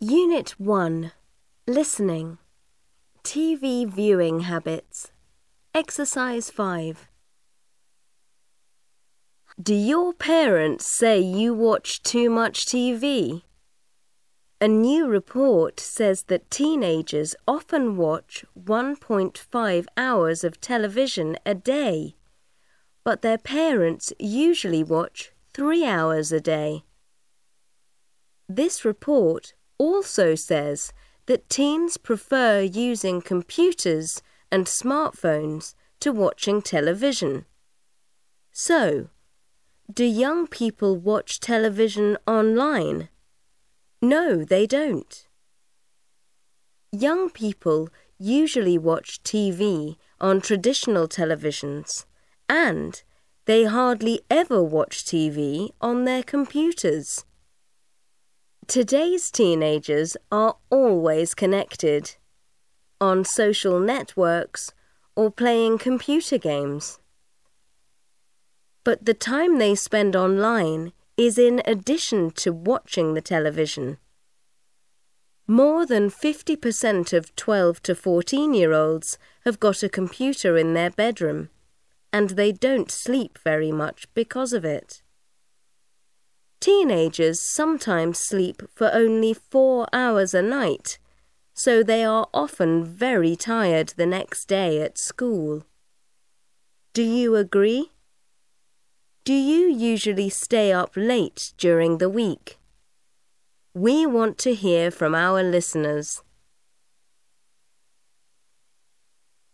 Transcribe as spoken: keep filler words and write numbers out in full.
Unit one. Listening. T V viewing habits. Exercise five. Do your parents say you watch too much T V? A new report says that teenagers often watch one point five hours of television a day, but their parents usually watch three hours a day. This report also says that teens prefer using computers and smartphones to watching television. So, do young people watch television online? No, they don't. Young people usually watch T V on traditional televisions, and they hardly ever watch T V on their computers. Today's teenagers are always connected, on social networks or playing computer games. But the time they spend online is in addition to watching the television. More than fifty percent of twelve to fourteen-year-olds have got a computer in their bedroom, and they don't sleep very much because of it. Teenagers sometimes sleep for only four hours a night, so they are often very tired the next day at school. Do you agree? Do you usually stay up late during the week? We want to hear from our listeners.